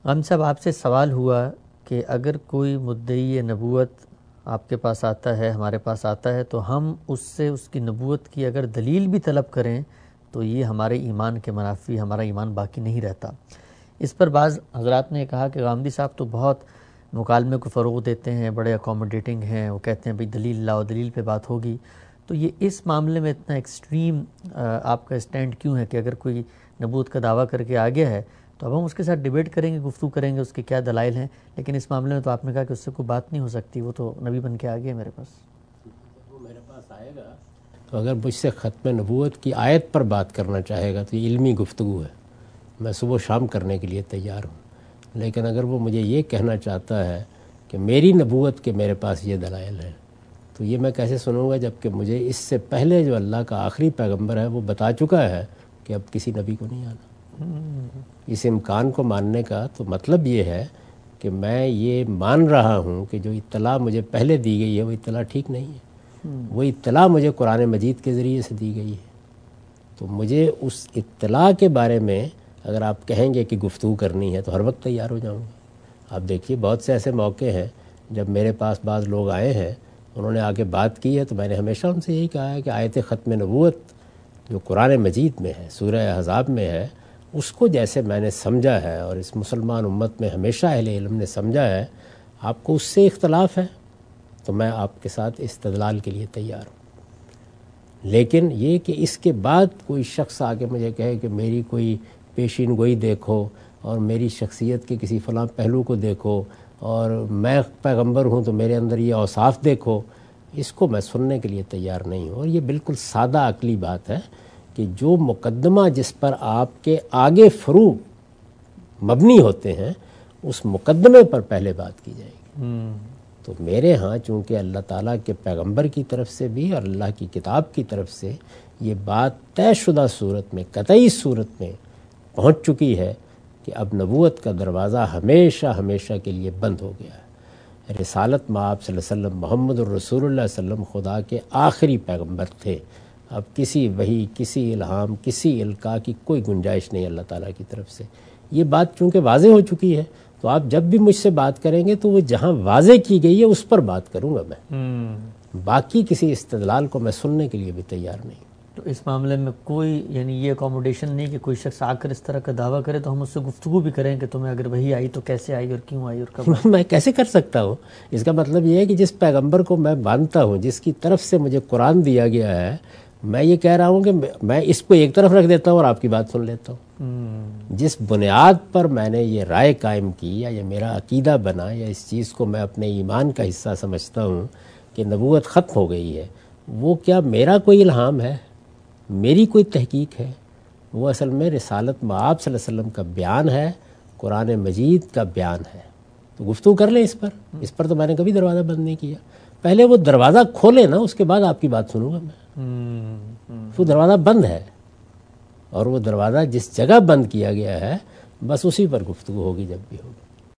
ہم صاحب آپ سے سوال ہوا کہ اگر کوئی مدعی نبوت آپ کے پاس آتا ہے، ہمارے پاس آتا ہے، تو ہم اس سے اس کی نبوت کی اگر دلیل بھی طلب کریں تو یہ ہمارے ایمان کے منافی، ہمارا ایمان باقی نہیں رہتا۔ اس پر بعض حضرات نے کہا کہ غامدی صاحب تو بہت مکالمے کو فروغ دیتے ہیں، بڑے اکوموڈیٹنگ ہیں، وہ کہتے ہیں بھئی دلیل لاؤ، دلیل پہ بات ہوگی۔ تو یہ اس معاملے میں اتنا ایکسٹریم آپ کا اسٹینڈ کیوں ہے کہ اگر کوئی نبوت کا دعویٰ کر کے آ گیا ہے تو اب ہم اس کے ساتھ ڈیبیٹ کریں گے، گفتگو کریں گے، اس کے کیا دلائل ہیں، لیکن اس معاملے میں تو آپ نے کہا کہ اس سے کوئی بات نہیں ہو سکتی، وہ تو نبی بن کے آ گیا میرے پاس۔ وہ میرے پاس آئے گا تو اگر مجھ سے ختم نبوت کی آیت پر بات کرنا چاہے گا تو یہ علمی گفتگو ہے، میں صبح و شام کرنے کے لیے تیار ہوں۔ لیکن اگر وہ مجھے یہ کہنا چاہتا ہے کہ میری نبوت کے میرے پاس یہ دلائل ہیں، تو یہ میں کیسے سنوں گا جب کہ مجھے اس سے پہلے جو اللہ کا آخری پیغمبر ہے وہ بتا چکا ہے کہ اب کسی نبی کو نہیں آنا۔ اس امکان کو ماننے کا تو مطلب یہ ہے کہ میں یہ مان رہا ہوں کہ جو اطلاع مجھے پہلے دی گئی ہے وہ اطلاع ٹھیک نہیں ہے، وہ اطلاع مجھے قرآن مجید کے ذریعے سے دی گئی ہے۔ تو مجھے اس اطلاع کے بارے میں اگر آپ کہیں گے کہ گفتگو کرنی ہے تو ہر وقت تیار ہو جاؤں گا۔ آپ دیکھیے بہت سے ایسے موقع ہیں جب میرے پاس بعض لوگ آئے ہیں، انہوں نے آ کے بات کی ہے تو میں نے ہمیشہ ان سے یہی کہا ہے کہ آیت ختم نبوت جو قرآن مجید میں ہے، سورہ احزاب میں ہے، اس کو جیسے میں نے سمجھا ہے اور اس مسلمان امت میں ہمیشہ اہل علم نے سمجھا ہے، آپ کو اس سے اختلاف ہے تو میں آپ کے ساتھ استدلال کے لیے تیار ہوں۔ لیکن یہ کہ اس کے بعد کوئی شخص آ کے مجھے کہے کہ میری کوئی پیشین گوئی دیکھو اور میری شخصیت کے کسی فلاں پہلو کو دیکھو اور میں پیغمبر ہوں تو میرے اندر یہ اوصاف دیکھو، اس کو میں سننے کے لیے تیار نہیں ہوں۔ اور یہ بالکل سادہ عقلی بات ہے کہ جو مقدمہ جس پر آپ کے آگے فروع مبنی ہوتے ہیں اس مقدمے پر پہلے بات کی جائے گی۔ تو میرے ہاں چونکہ اللہ تعالیٰ کے پیغمبر کی طرف سے بھی اور اللہ کی کتاب کی طرف سے یہ بات طے شدہ صورت میں، قطعی صورت میں پہنچ چکی ہے کہ اب نبوت کا دروازہ ہمیشہ ہمیشہ کے لیے بند ہو گیا ہے۔ رسالت مآب صلی اللہ علیہ وسلم، محمد الرسول اللہ صلی اللہ علیہ وسلم خدا کے آخری پیغمبر تھے۔ اب کسی وحی، کسی الہام، کسی القاء کی کوئی گنجائش نہیں اللہ تعالیٰ کی طرف سے۔ یہ بات چونکہ واضح ہو چکی ہے تو آپ جب بھی مجھ سے بات کریں گے تو وہ جہاں واضح کی گئی ہے اس پر بات کروں گا میں، باقی کسی استدلال کو میں سننے کے لیے بھی تیار نہیں۔ تو اس معاملے میں کوئی یعنی یہ اکوموڈیشن نہیں کہ کوئی شخص آ کر اس طرح کا دعویٰ کرے تو ہم اس سے گفتگو بھی کریں کہ تمہیں اگر وہی آئی تو کیسے آئی اور کیوں آئی اور کب آئی؟ میں کیسے کر سکتا ہوں؟ اس کا مطلب یہ ہے کہ جس پیغمبر کو میں مانتا ہوں، جس کی طرف سے مجھے قرآن دیا گیا ہے، میں یہ کہہ رہا ہوں کہ میں اس کو ایک طرف رکھ دیتا ہوں اور آپ کی بات سن لیتا ہوں۔ جس بنیاد پر میں نے یہ رائے قائم کی یا یہ میرا عقیدہ بنا یا اس چیز کو میں اپنے ایمان کا حصہ سمجھتا ہوں کہ نبوت ختم ہو گئی ہے، وہ کیا میرا کوئی الہام ہے، میری کوئی تحقیق ہے؟ وہ اصل میں رسالت مآب صلی اللہ علیہ وسلم کا بیان ہے، قرآن مجید کا بیان ہے۔ تو گفتگو کر لیں اس پر تو میں نے کبھی دروازہ بند نہیں کیا۔ پہلے وہ دروازہ کھولے نا، اس کے بعد آپ کی بات سنوں گا میں۔ وہ دروازہ بند ہے اور وہ دروازہ جس جگہ بند کیا گیا ہے بس اسی پر گفتگو ہوگی جب بھی ہوگی۔